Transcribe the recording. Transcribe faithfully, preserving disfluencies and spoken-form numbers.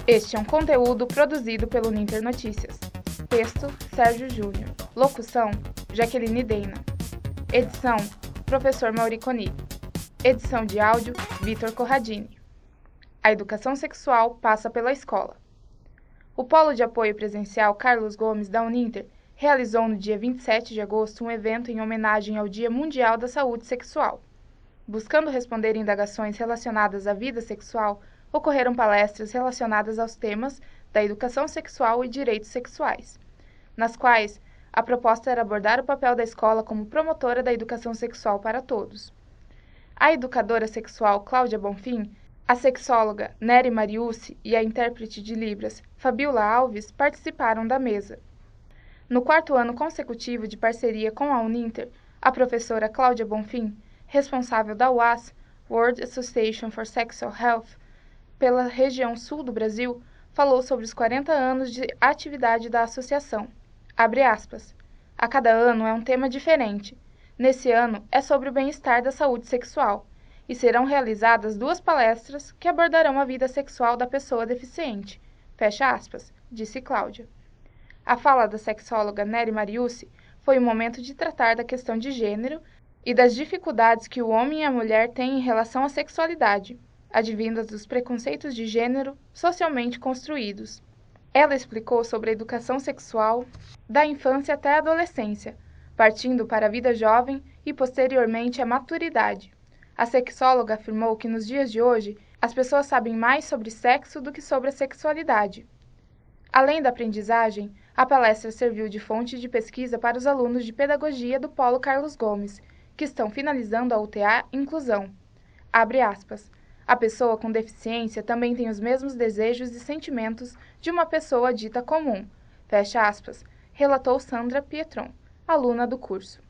Este é um conteúdo produzido pelo Uninter Notícias. Texto, Sérgio Júnior. Locução, Jaqueline Deina. Edição, Professor Mauriconi. Edição de áudio, Vitor Corradini. A educação sexual passa pela escola. O Polo de Apoio Presencial Carlos Gomes, da Uninter, realizou no dia vinte e sete de agosto um evento em homenagem ao Dia Mundial da Saúde Sexual. Buscando responder indagações relacionadas à vida sexual, ocorreram palestras relacionadas aos temas da educação sexual e direitos sexuais, nas quais a proposta era abordar o papel da escola como promotora da educação sexual para todos. A educadora sexual Cláudia Bonfim, a sexóloga Nery Mariucci e a intérprete de Libras Fabiola Alves participaram da mesa. No quarto ano consecutivo de parceria com a Uninter, a professora Cláudia Bonfim, responsável da U A S, World Association for Sexual Health, pela região sul do Brasil, falou sobre os quarenta anos de atividade da associação. Abre aspas. A cada ano é um tema diferente. Nesse ano é sobre o bem-estar da saúde sexual, e serão realizadas duas palestras que abordarão a vida sexual da pessoa deficiente. Fecha aspas, disse Cláudia. A fala da sexóloga Nery Mariucci foi o momento de tratar da questão de gênero e das dificuldades que o homem e a mulher têm em relação à sexualidade, advindas dos preconceitos de gênero socialmente construídos. Ela explicou sobre a educação sexual da infância até a adolescência, partindo para a vida jovem e posteriormente a maturidade. A sexóloga afirmou que nos dias de hoje as pessoas sabem mais sobre sexo do que sobre a sexualidade. Além da aprendizagem, a palestra serviu de fonte de pesquisa para os alunos de pedagogia do Polo Carlos Gomes, que estão finalizando a U T A Inclusão. Abre aspas. A pessoa com deficiência também tem os mesmos desejos e sentimentos de uma pessoa dita comum, fecha aspas, relatou Sandra Pietron, aluna do curso.